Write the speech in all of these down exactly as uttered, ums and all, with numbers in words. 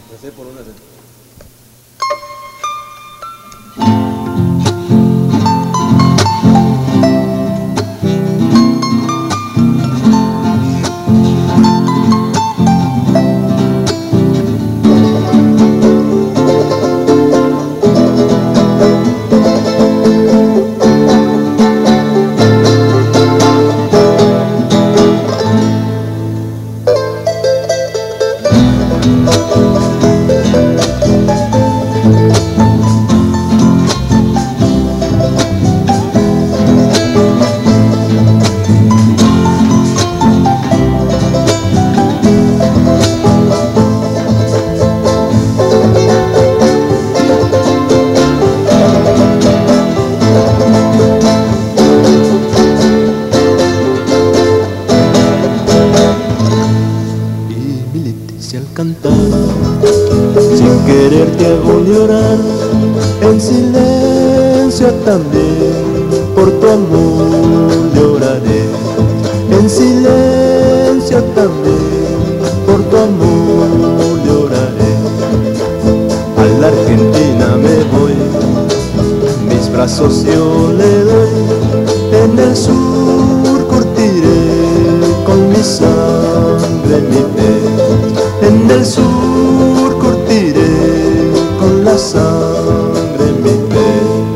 Recé por una. Al cantar, sin querer te hago llorar, en silencio también, por tu amor lloraré, en silencio también, por tu amor lloraré. A la Argentina me voy, mis brazos yo le doy, en el sur curtiré con mi sangre mi fe. En el sur curtiré con la sangre mi fe.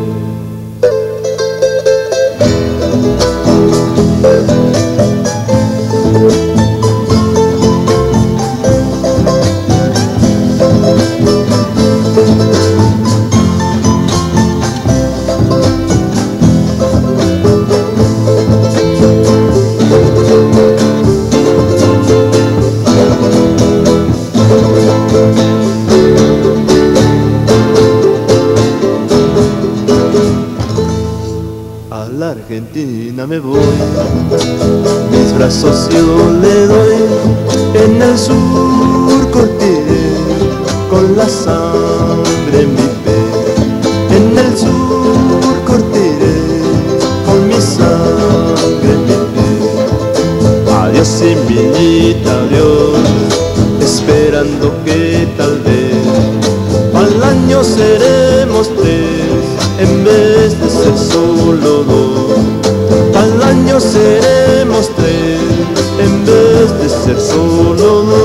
A la Argentina me voy, mis brazos yo le doy, en el sur curtiré con la sangre mi fe. En el sur curtiré con mi sangre mi fe. Adiós semillita, adiós, esperando que tal vez al año seremos tres, en vez de ser solo dos. Al año seremos tres, en vez de ser solo dos.